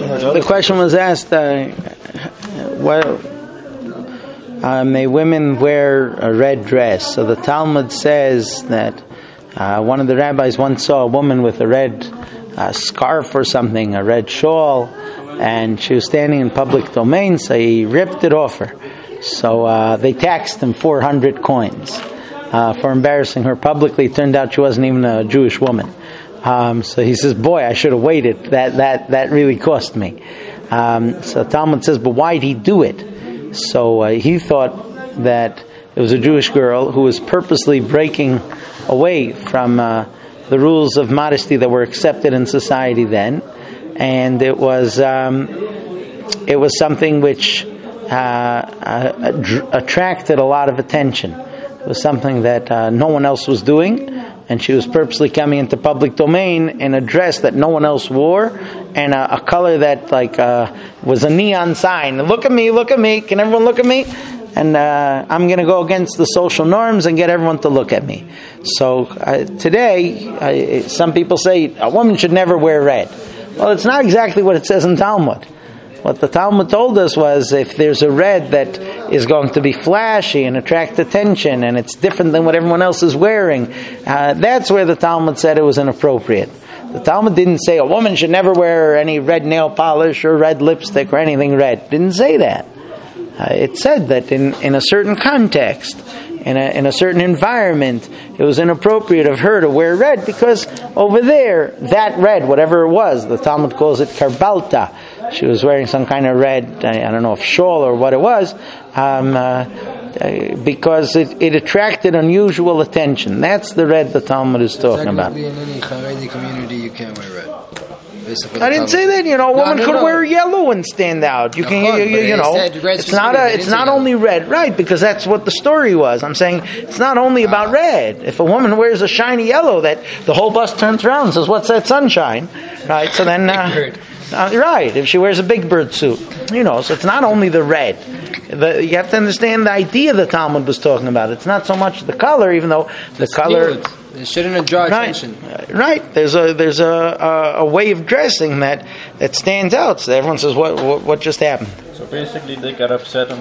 The question was asked, may women wear a red dress? So the Talmud says that one of the rabbis once saw a woman with a red scarf or something, a red shawl, and she was standing in public domain, so he ripped it off her. So they taxed him 400 coins for embarrassing her publicly. It turned out she wasn't even a Jewish woman. So he says, boy, I should have waited. That really cost me. So Talmud says, but why did he do it? So he thought that it was a Jewish girl who was purposely breaking away from the rules of modesty that were accepted in society then, and it was something which attracted a lot of attention. It was something that no one else was doing, and she was purposely coming into public domain in a dress that no one else wore, and a color that was a neon sign. Look at me, can everyone look at me? And I'm going to go against the social norms and get everyone to look at me. So today, some people say a woman should never wear red. Well, it's not exactly what it says in Talmud. What the Talmud told us was if there's a red that is going to be flashy and attract attention and it's different than what everyone else is wearing, that's where the Talmud said it was inappropriate. The Talmud didn't say a woman should never wear any red nail polish or red lipstick or anything red. It didn't say that. It said that in a certain context, in a certain environment, it was inappropriate of her to wear red because over there, that red, whatever it was, the Talmud calls it karbalta. She was wearing some kind of red, I don't know if shawl or what it was, because it attracted unusual attention. That's the red the Talmud is talking about. In any Haredi community, you can't wear red. I didn't say that. A woman could wear yellow and stand out. You can, it's not only red, right? Because that's what the story was. I'm saying it's not only about red. If a woman wears a shiny yellow, that the whole bus turns around and says, "What's that sunshine?" Right? So then, right? If she wears a Big Bird suit, so it's not only the red. You have to understand the idea the Talmud was talking about. It's not so much the color, even though the color. It shouldn't draw attention. Right. There's a way of dressing that stands out. So everyone says, what just happened? So basically, they got upset on